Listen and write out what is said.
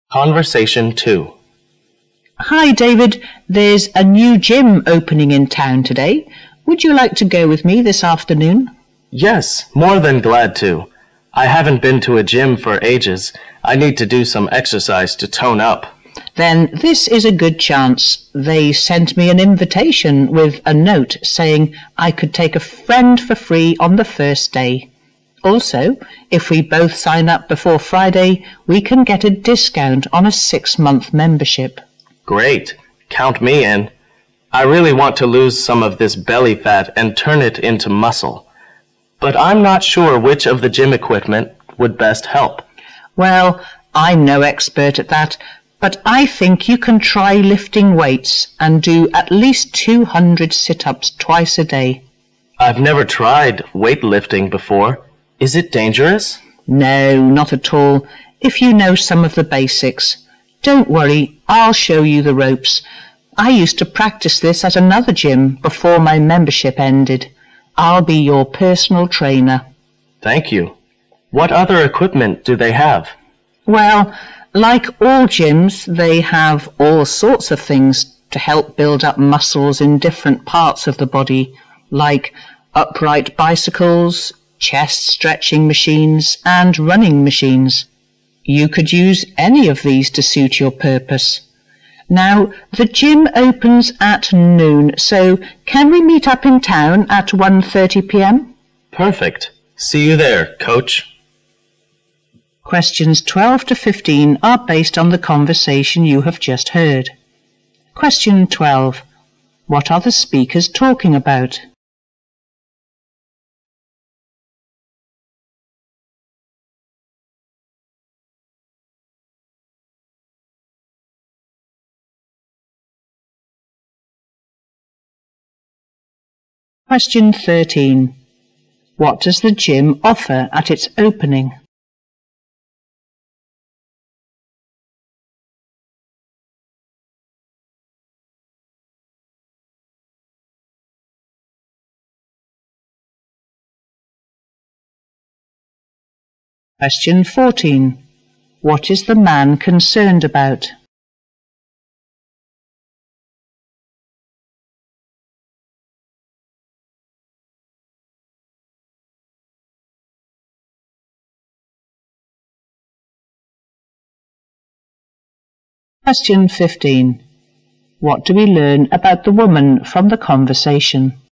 Conversation 2. Hi, David. There's a new gym opening in town today. Would you like to go with me this afternoon? Yes, more than glad to. I haven't been to a gym for ages. I need to do some exercise to tone up. Then this is a good chance. They sent me an invitation with a note saying I could take a friend for free on the first day. Also, if we both sign up before Friday, we can get a discount on a 6-month membership. Great. Count me in. I really want to lose some of this belly fat and turn it into muscle. But I'm not sure which of the gym equipment would best help. Well, I'm no expert at that, but I think you can try lifting weights and do at least 200 sit-ups twice a day. I've never tried weightlifting before. Is it dangerous? No, not at all, if you know some of the basics. Don't worry, I'll show you the ropes. I used to practice this at another gym before my membership ended. I'll be your personal trainer. Thank you. What other equipment do they have? Well, like all gyms, they have all sorts of things to help build up muscles in different parts of the body, like upright bicycles, chest stretching machines, and running machines. You could use any of these to suit your purpose. Now, the gym opens at noon, so can we meet up in town at 1:30 p.m? Perfect. See you there, Coach. Questions 12 to 15 are based on the conversation you have just heard. Question 12. What are the speakers talking about? Question 13. What does the gym offer at its opening? Question 14. What is the man concerned about? Question 15. What do we learn about the woman from the conversation?